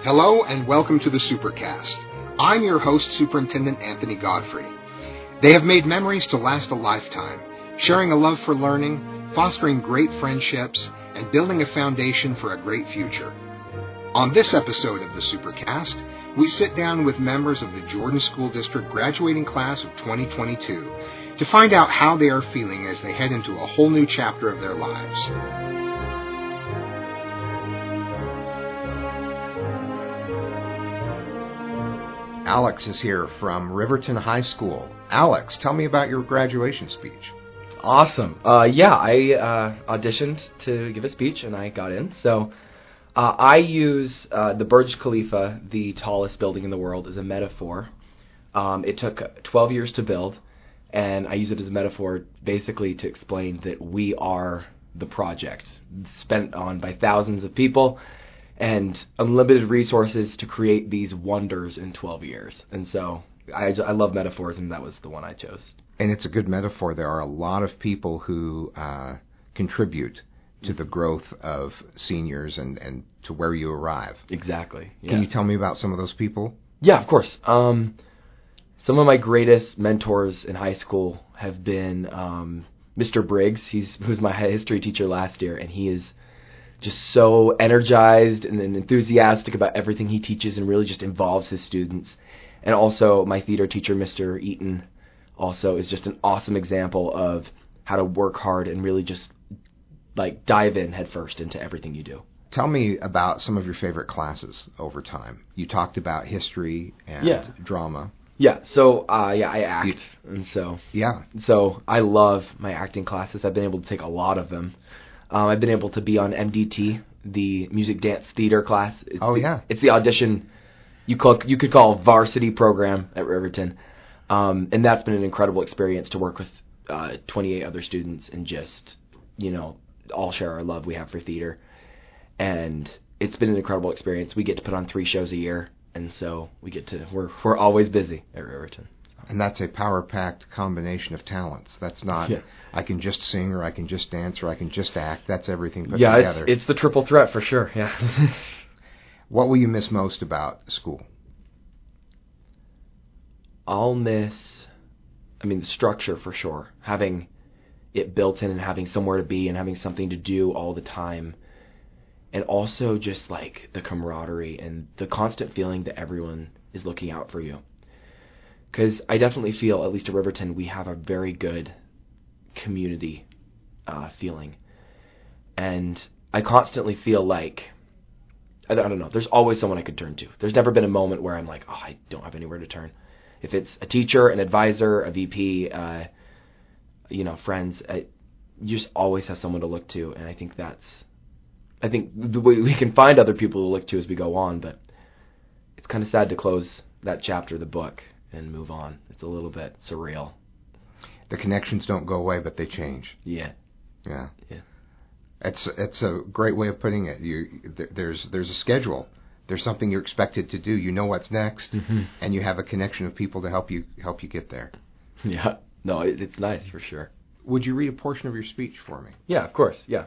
Hello and welcome to the Supercast. I'm your host, Superintendent Anthony Godfrey. They have made memories to last a lifetime, sharing a love for learning, fostering great friendships, and building a foundation for a great future. On this episode of the Supercast, we sit down with members of the Jordan School District graduating class of 2022 to find out how they are feeling as they head into a whole new chapter of their lives. Alex is here from Riverton High School. Alex, tell me about your graduation speech. Awesome. I auditioned to give a speech, and I got in. So I use the Burj Khalifa, the tallest building in the world, as a metaphor. It took 12 years to build, and I use it as a metaphor basically to explain that we are the project, spent on by thousands of people, and unlimited resources to create these wonders in 12 years. And so I love metaphors, and that was the one I chose. And it's a good metaphor. There are a lot of people who contribute to the growth of seniors and to where you arrive. Exactly. Yeah. Can you tell me about some of those people? Yeah, of course. Some of my greatest mentors in high school have been Mr. Briggs. Who's my history teacher last year, and he is just so energized and enthusiastic about everything he teaches and really just involves his students. And also my theater teacher, Mr. Eaton, also is just an awesome example of how to work hard and really just like dive in headfirst into everything you do. Tell me about some of your favorite classes over time. You talked about history and drama. Yeah, so I act, and so I love my acting classes. I've been able to take a lot of them. I've been able to be on MDT, the music dance theater class. It's the audition you could call varsity program at Riverton, and that's been an incredible experience to work with 28 other students and just all share our love we have for theater, and it's been an incredible experience. We get to put on 3 shows a year, and so we're always busy at Riverton. And that's a power-packed combination of talents. That's not, I can just sing, or I can just dance, or I can just act. That's everything put together. Yeah, it's the triple threat for sure, yeah. What will you miss most about school? I'll miss, the structure for sure. Having it built in and having somewhere to be and having something to do all the time. And also just like the camaraderie and the constant feeling that everyone is looking out for you. Because I definitely feel, at least at Riverton, we have a very good community feeling. And I constantly feel like, I don't know, there's always someone I could turn to. There's never been a moment where I'm like, I don't have anywhere to turn. If it's a teacher, an advisor, a VP, friends, you just always have someone to look to. And I think the way we can find other people to look to as we go on, but it's kind of sad to close that chapter of the book and move on. It's a little bit surreal. The connections don't go away, but they change. Yeah. It's a great way of putting it. There's a schedule. There's something you're expected to do. You know what's next, and you have a connection of people to help you get there. Yeah. No, it's nice for sure. Would you read a portion of your speech for me? Yeah, of course. Yeah.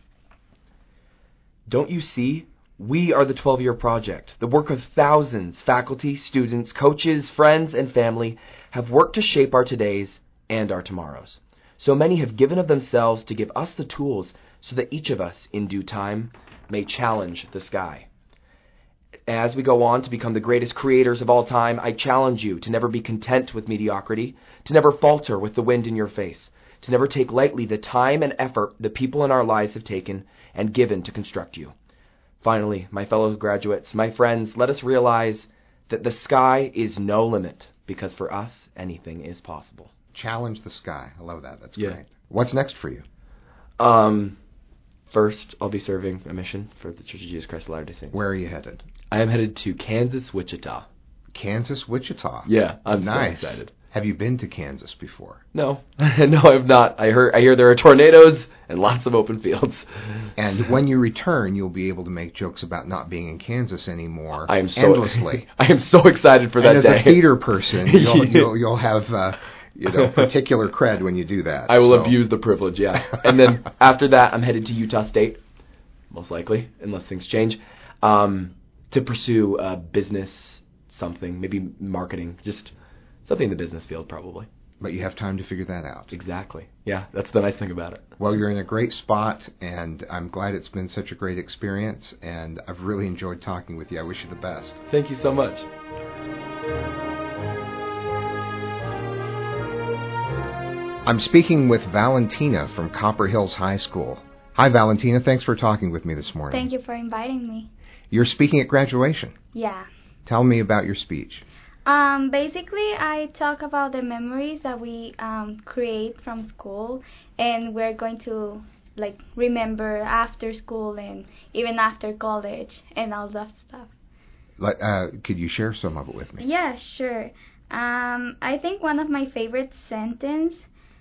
Don't you see? We are the 12-year project. The work of thousands, faculty, students, coaches, friends, and family have worked to shape our todays and our tomorrows. So many have given of themselves to give us the tools so that each of us, in due time, may challenge the sky. As we go on to become the greatest creators of all time, I challenge you to never be content with mediocrity, to never falter with the wind in your face, to never take lightly the time and effort the people in our lives have taken and given to construct you. Finally, my fellow graduates, my friends, let us realize that the sky is no limit, because for us, anything is possible. Challenge the sky. I love that. That's great. What's next for you? First, I'll be serving a mission for the Church of Jesus Christ of Latter-day Saints. Where are you headed? I am headed to Kansas, Wichita. Kansas, Wichita? Yeah, I'm nice. So excited. Have you been to Kansas before? No. No, I have not. I hear there are tornadoes and lots of open fields. And when you return, you'll be able to make jokes about not being in Kansas anymore. Endlessly. I am so excited for that and day. As a theater person, you'll have particular cred when you do that. I will abuse the privilege, yeah. And then after that, I'm headed to Utah State, most likely, unless things change. to pursue business something, maybe marketing, just something in the business field probably. But you have time to figure that out. Exactly. Yeah, that's the nice thing about it. Well, you're in a great spot, and I'm glad it's been such a great experience, and I've really enjoyed talking with you. I wish you the best. Thank you so much. I'm speaking with Valentina from Copper Hills High School. Hi, Valentina. Thanks for talking with me this morning. Thank you for inviting me. You're speaking at graduation. Yeah. Tell me about your speech. Basically, I talk about the memories that we create from school, and we're going to remember after school and even after college and all that stuff. Could you share some of it with me? Yeah, sure. I think one of my favorite sentence.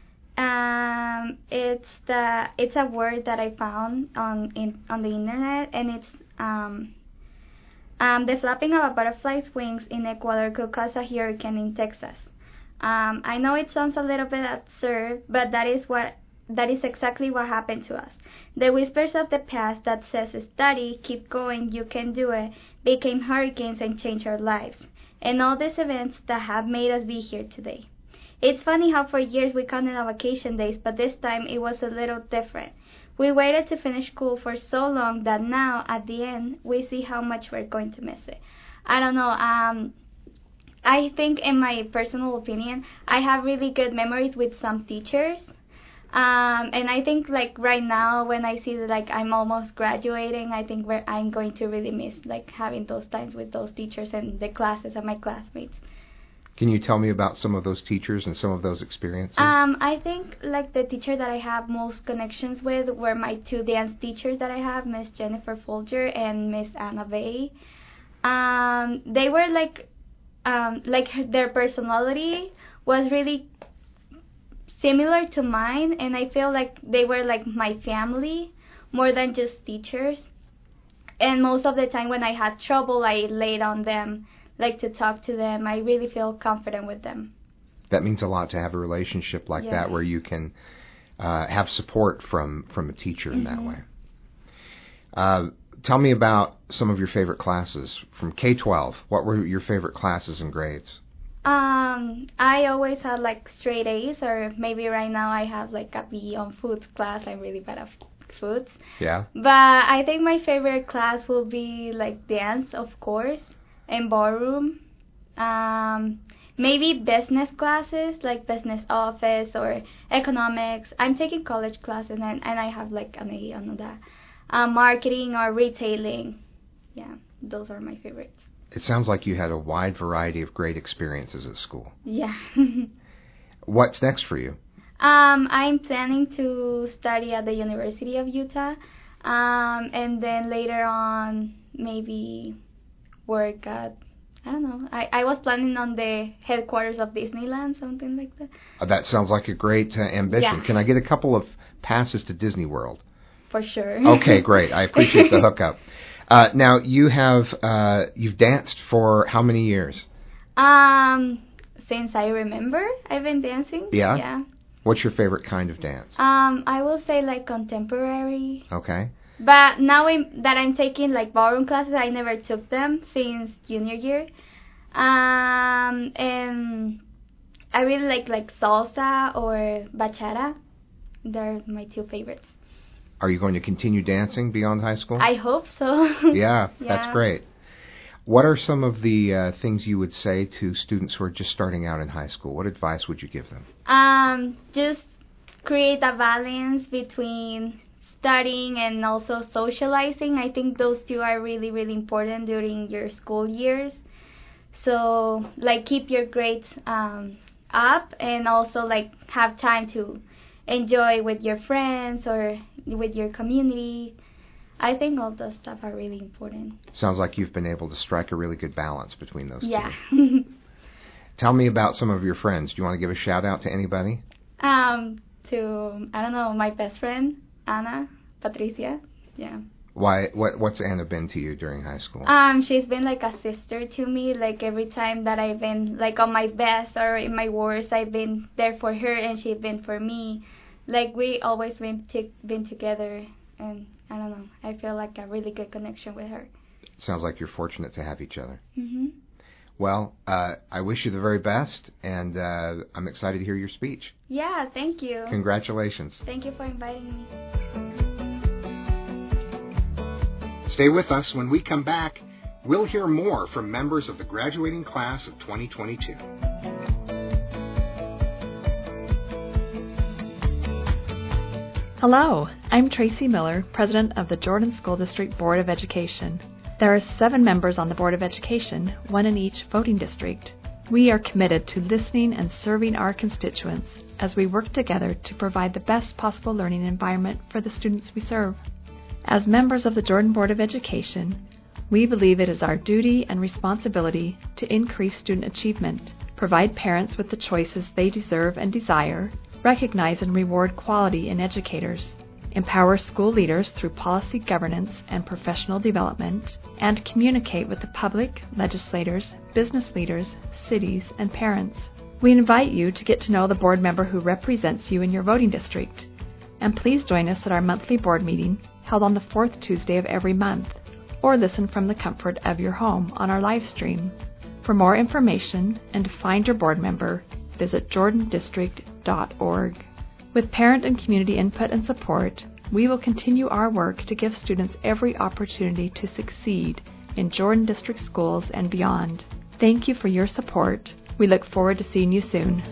It's a word that I found on the internet, and it's the flapping of a butterfly's wings in Ecuador could cause a hurricane in Texas. I know it sounds a little bit absurd, but that is exactly what happened to us. The whispers of the past that says study, keep going, you can do it, became hurricanes and changed our lives, and all these events that have made us be here today. It's funny how for years we counted our vacation days, but this time it was a little different. We waited to finish school for so long that now, at the end, we see how much we're going to miss it. I don't know, I think in my personal opinion, I have really good memories with some teachers. And I think right now when I see that I'm almost graduating, I think I'm going to really miss having those times with those teachers and the classes and my classmates. Can you tell me about some of those teachers and some of those experiences? I think the teacher that I have most connections with were my two dance teachers that I have, Miss Jennifer Folger and Miss Anna Bay. They were their personality was really similar to mine, and I feel like they were my family more than just teachers. And most of the time when I had trouble, I laid on them. To talk to them. I really feel confident with them. That means a lot to have a relationship like that where you can have support from a teacher in that way. Tell me about some of your favorite classes from K-12. What were your favorite classes and grades? I always had straight A's, or maybe right now I have a B on foods class. I'm really bad at foods. Yeah. But I think my favorite class will be dance, of course. And ballroom, maybe business classes business office or economics. I'm taking college classes and I have an A on that. Marketing or retailing, yeah, those are my favorites. It sounds like you had a wide variety of great experiences at school. Yeah. What's next for you? I'm planning to study at the University of Utah, and then later on maybe work at, I don't know, I was planning on the headquarters of Disneyland, something like that. That sounds like a great ambition. Yeah. Can I get a couple of passes to Disney World? For sure. Okay, great. I appreciate the hookup. Now, you've danced for how many years? Since I remember, I've been dancing. Yeah? Yeah. What's your favorite kind of dance? I will say contemporary. Okay. But now that I'm taking ballroom classes, I never took them since junior year. And I really like salsa or bachata. They're my two favorites. Are you going to continue dancing beyond high school? I hope so. Yeah, that's great. What are some of the things you would say to students who are just starting out in high school? What advice would you give them? Just create a balance between studying and also socializing. I think those two are really, really important during your school years. So, keep your grades up and also, have time to enjoy with your friends or with your community. I think all those stuff are really important. Sounds like you've been able to strike a really good balance between those two. Yeah. Tell me about some of your friends. Do you want to give a shout out to anybody? To, I don't know, my best friend, Anna, Patricia. Yeah. Why? What's Anna been to you during high school? She's been like a sister to me. Every time that I've been on my best or in my worst, I've been there for her and she's been for me. We always been together, and I don't know, I feel a really good connection with her. Sounds like you're fortunate to have each other. Mm-hmm. Well, I wish you the very best, and I'm excited to hear your speech. Yeah, thank you. Congratulations. Thank you for inviting me. Stay with us. When we come back, we'll hear more from members of the graduating class of 2022. Hello, I'm Tracy Miller, President of the Jordan School District Board of Education. There are 7 members on the Board of Education, 1 in each voting district. We are committed to listening and serving our constituents as we work together to provide the best possible learning environment for the students we serve. As members of the Jordan Board of Education, we believe it is our duty and responsibility to increase student achievement, provide parents with the choices they deserve and desire, recognize and reward quality in educators, empower school leaders through policy governance and professional development, and communicate with the public, legislators, business leaders, cities, and parents. We invite you to get to know the board member who represents you in your voting district. And please join us at our monthly board meeting held on the 4th Tuesday of every month, or listen from the comfort of your home on our live stream. For more information and to find your board member, visit jordandistrict.org. With parent and community input and support, we will continue our work to give students every opportunity to succeed in Jordan District schools and beyond. Thank you for your support. We look forward to seeing you soon.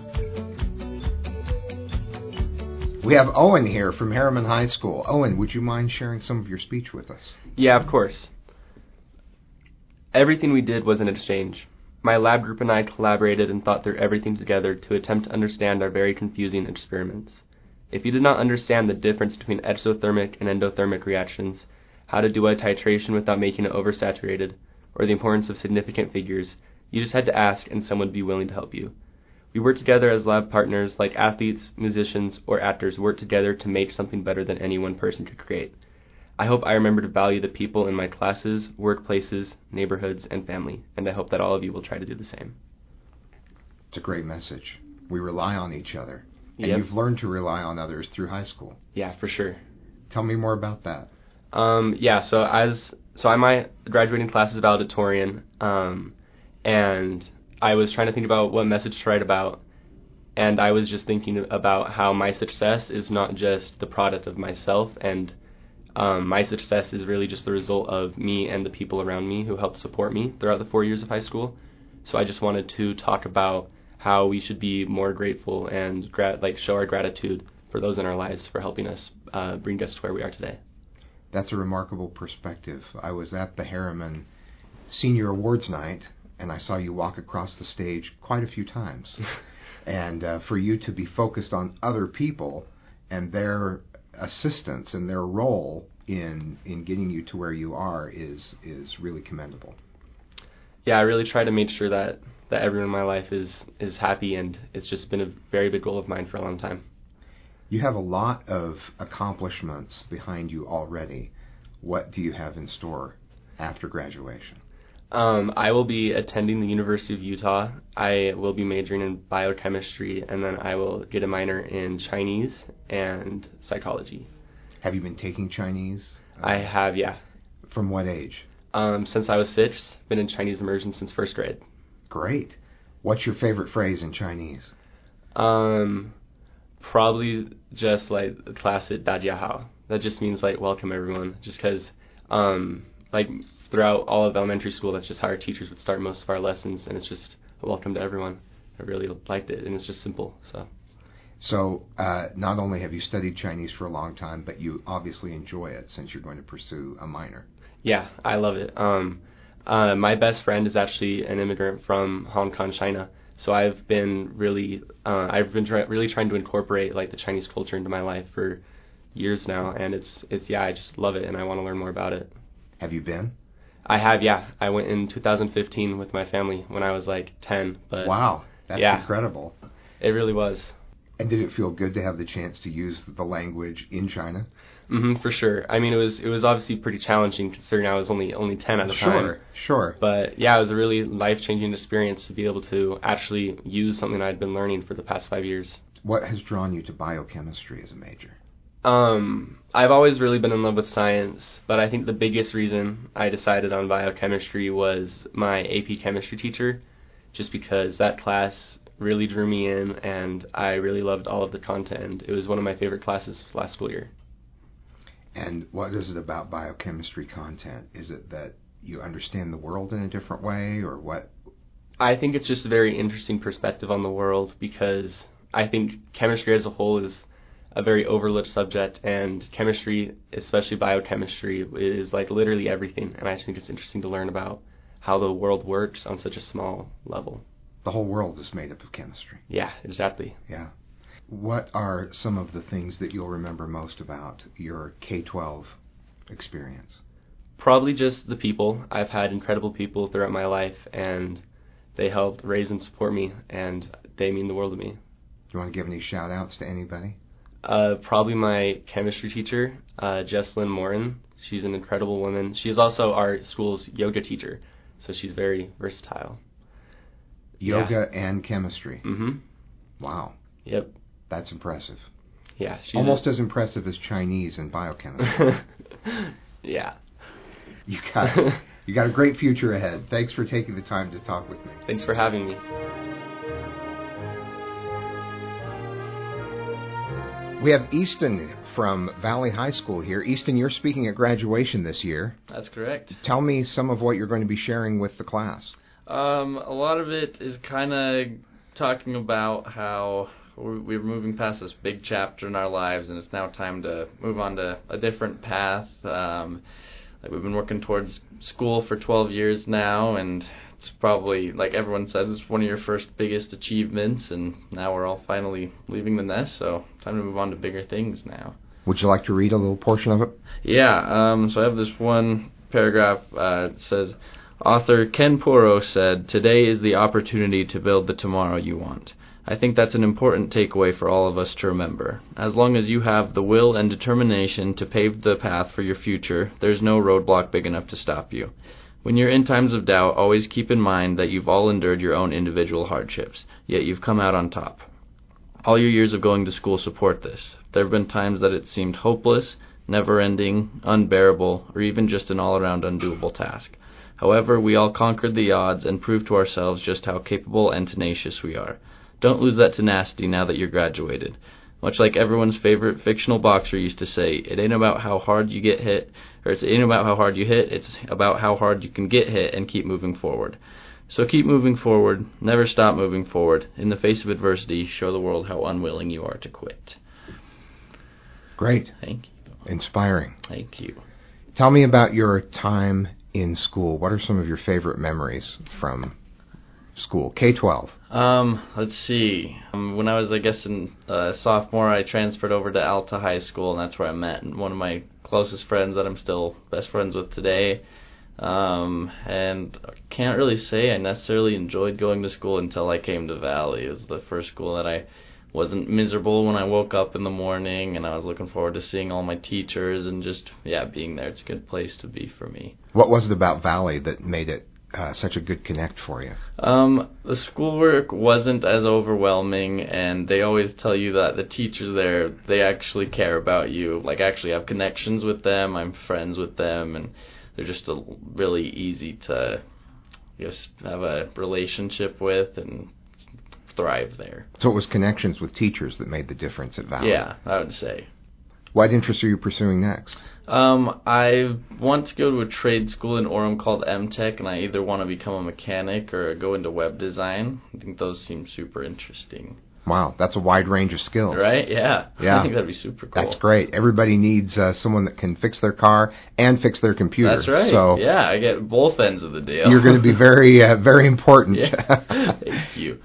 We have Owen here from Harriman High School. Owen, would you mind sharing some of your speech with us? Yeah, of course. Everything we did was an exchange. My lab group and I collaborated and thought through everything together to attempt to understand our very confusing experiments. If you did not understand the difference between exothermic and endothermic reactions, how to do a titration without making it oversaturated, or the importance of significant figures, you just had to ask and someone would be willing to help you. We worked together as lab partners like athletes, musicians, or actors work together to make something better than any one person could create. I hope I remember to value the people in my classes, workplaces, neighborhoods, and family, and I hope that all of you will try to do the same. It's a great message. We rely on each other. And Yep. you've learned to rely on others through high school. Yeah, for sure. Tell me more about that. So I'm my graduating class as valedictorian, and I was trying to think about what message to write about, and I was just thinking about how my success is not just the product of myself, and my success is really just the result of me and the people around me who helped support me throughout the 4 years of high school. So I just wanted to talk about how we should be more grateful and show our gratitude for those in our lives for helping us bring us to where we are today. That's a remarkable perspective. I was at the Harriman Senior Awards Night, and I saw you walk across the stage quite a few times. And for you to be focused on other people and their assistance and their role in getting you to where you are is really commendable. Yeah, I really try to make sure that everyone in my life is happy, and it's just been a very big goal of mine for a long time. You have a lot of accomplishments behind you already. What do you have in store after graduation? I will be attending the University of Utah. I will be majoring in biochemistry, and then I will get a minor in Chinese and psychology. Have you been taking Chinese? I have, yeah. From what age? Since I was 6, been in Chinese immersion since 1st grade. Great. What's your favorite phrase in Chinese? Probably just like the classic 大家好. That just means like welcome everyone. Just because throughout all of elementary school, that's just how our teachers would start most of our lessons, and it's just a welcome to everyone. I really liked it, and it's just simple. So not only have you studied Chinese for a long time, but you obviously enjoy it since you're going to pursue a minor. Yeah, I love it. My best friend is actually an immigrant from Hong Kong, China. So I've been really trying to incorporate like the Chinese culture into my life for years now, and it's I just love it, and I want to learn more about it. Have you been? I have, yeah. I went in 2015 with my family when I was like 10. But wow, that's incredible. It really was. And did it feel good to have the chance to use the language in China? For sure. I mean, it was obviously pretty challenging considering I was only 10 at the time. Sure. But yeah, it was a really life-changing experience to be able to actually use something I'd been learning for the past 5 years. What has drawn you to biochemistry as a major? I've always really been in love with science, but I think the biggest reason I decided on biochemistry was my AP chemistry teacher, just because that class really drew me in and I really loved all of the content. It was one of my favorite classes last school year. And what is it about biochemistry content? Is it that you understand the world in a different way, or what? I think it's just a very interesting perspective on the world, because I think chemistry as a whole is a very overlooked subject, and chemistry, especially biochemistry, is like literally everything, and I just think it's interesting to learn about how the world works on such a small level. The whole world is made up of chemistry. Yeah, exactly. Yeah. What are some of the things that you'll remember most about your K-12 experience? Probably just the people. I've had incredible people throughout my life, and they helped raise and support me, and they mean the world to me. Do you want to give any shout-outs to anybody? Probably my chemistry teacher, Jesslyn Morin. She's an incredible woman. She is also our school's yoga teacher, so she's very versatile. Yoga and chemistry. Mm-hmm. Wow. Yep. That's impressive. Yeah. She's almost as impressive as Chinese and biochemistry. Yeah. You got a great future ahead. Thanks for taking the time to talk with me. Thanks for having me. We have Easton from Valley High School here. Easton, you're speaking at graduation this year. That's correct. Tell me some of what you're going to be sharing with the class. A lot of it is kind of talking about how we're moving past this big chapter in our lives, and it's now time to move on to a different path. Like we've been working towards school for 12 years now, and it's probably, like everyone says, it's one of your first biggest achievements, and now we're all finally leaving the nest, so time to move on to bigger things now. Would you like to read a little portion of it? Yeah, so I have this one paragraph. It says, author Ken Poro said, "Today is the opportunity to build the tomorrow you want." I think that's an important takeaway for all of us to remember. As long as you have the will and determination to pave the path for your future, there's no roadblock big enough to stop you. When you're in times of doubt, always keep in mind that you've all endured your own individual hardships, yet you've come out on top. All your years of going to school support this. There have been times that it seemed hopeless, never-ending, unbearable, or even just an all-around undoable task. However, we all conquered the odds and proved to ourselves just how capable and tenacious we are. Don't lose that tenacity now that you're graduated. Much like everyone's favorite fictional boxer used to say, it ain't about how hard you get hit, or it ain't about how hard you hit, it's about how hard you can get hit and keep moving forward. So keep moving forward, never stop moving forward. In the face of adversity, show the world how unwilling you are to quit. Great. Thank you. Inspiring. Thank you. Tell me about your time in school. What are some of your favorite memories from school, K-12? Let's see. When I was, in sophomore, I transferred over to Alta High School, and that's where I met one of my closest friends that I'm still best friends with today. And I can't really say I necessarily enjoyed going to school until I came to Valley. It was the first school that I wasn't miserable when I woke up in the morning, and I was looking forward to seeing all my teachers and just, being there. It's a good place to be for me. What was it about Valley that made it such a good connect for you? The schoolwork wasn't as overwhelming, and they always tell you that the teachers there, they actually care about you. Like, I actually have connections with them. I'm friends with them, and they're just really easy to have a relationship with and thrive there. So it was connections with teachers that made the difference at Valley? Yeah, I would say. What interests are you pursuing next? I want to go to a trade school in Orem called MTech, and I either want to become a mechanic or go into web design. I think those seem super interesting. Wow, that's a wide range of skills. Right? Yeah. Yeah. I think that'd be super cool. That's great. Everybody needs someone that can fix their car and fix their computer. That's right. So yeah, I get both ends of the deal. You're going to be very, very important. Yeah. Thank you.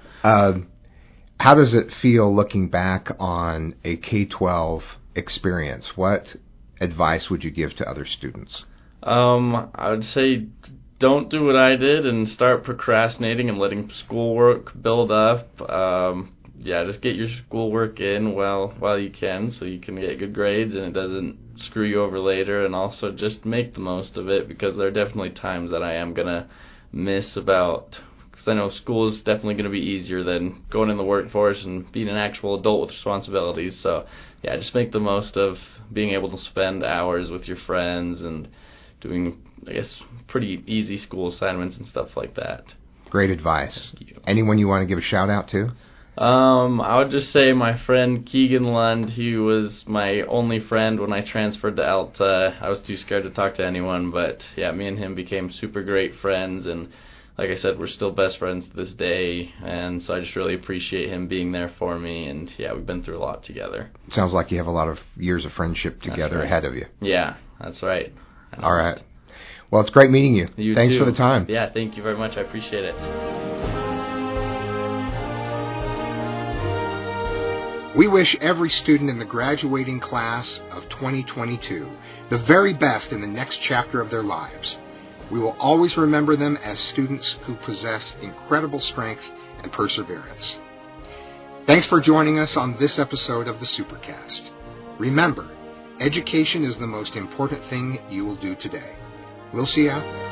How does it feel looking back on a K-12 experience? What advice would you give to other students? I would say don't do what I did and start procrastinating and letting schoolwork build up. Just get your schoolwork in while you can so you can get good grades and it doesn't screw you over later, and also just make the most of it, because there are definitely times that I am going to miss about because I know school is definitely going to be easier than going in the workforce and being an actual adult with responsibilities. So, yeah, just make the most of being able to spend hours with your friends and doing, I guess, pretty easy school assignments and stuff like that. Great advice. Anyone you want to give a shout out to? I would just say my friend Keegan Lund. He was my only friend when I transferred to Alta. I was too scared to talk to anyone, but yeah, me and him became super great friends, and like I said, we're still best friends to this day, and so I just really appreciate him being there for me, and yeah, we've been through a lot together. Sounds like you have a lot of years of friendship together ahead of you. Yeah, that's right. All right. Well, it's great meeting you. Thanks for the time. Yeah, thank you very much. I appreciate it. We wish every student in the graduating class of 2022 the very best in the next chapter of their lives. We will always remember them as students who possess incredible strength and perseverance. Thanks for joining us on this episode of the Supercast. Remember, education is the most important thing you will do today. We'll see you out there.